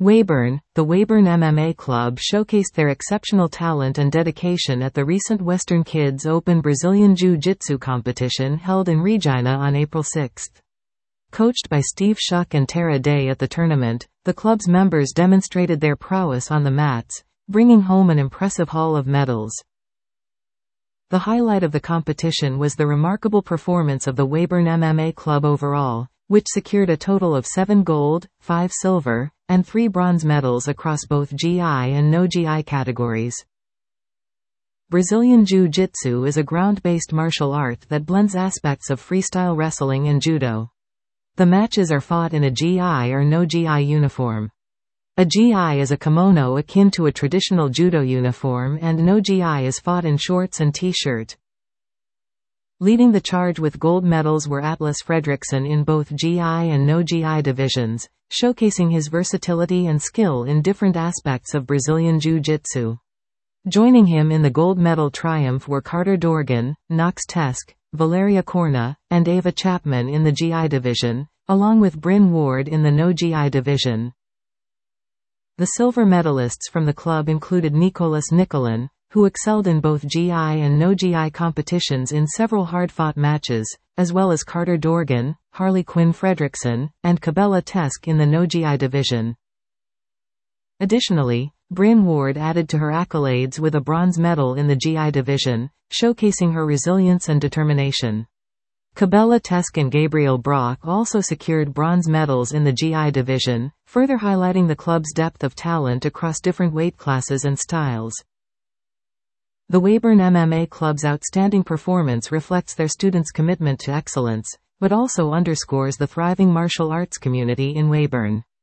Weyburn, the Weyburn MMA Club showcased their exceptional talent and dedication at the recent Western Kids Open Brazilian Jiu-Jitsu competition held in Regina on April 6. Coached by Steve Shuck and Tara Day at the tournament, the club's members demonstrated their prowess on the mats, bringing home an impressive haul of medals. The highlight of the competition was the remarkable performance of the Weyburn MMA Club overall, which secured a total of 7 gold, 5 silver, and 3 bronze medals across both GI and no-GI categories. Brazilian Jiu-Jitsu is a ground-based martial art that blends aspects of freestyle wrestling and judo. The matches are fought in a GI or no-GI uniform. A GI is a kimono akin to a traditional judo uniform, and no-GI is fought in shorts and t-shirt. Leading the charge with gold medals were Atlas Fredriksson in both GI and no-GI divisions, showcasing his versatility and skill in different aspects of Brazilian Jiu-Jitsu. Joining him in the gold medal triumph were Carter Dorgan, Knox Tesk, Valeria Corna, and Ava Chapman in the GI division, along with Bryn Ward in the no-GI division. The silver medalists from the club included Nicolas Nicolin, who excelled in both GI and no-GI competitions in several hard-fought matches, as well as Carter Dorgan, Harley Quinn Fredriksson, and Cabela Tesk in the no-GI division. Additionally, Bryn Ward added to her accolades with a bronze medal in the GI division, showcasing her resilience and determination. Cabela Tesk and Gabriel Brock also secured bronze medals in the GI division, further highlighting the club's depth of talent across different weight classes and styles. The Weyburn MMA Club's outstanding performance reflects their students' commitment to excellence, but also underscores the thriving martial arts community in Weyburn.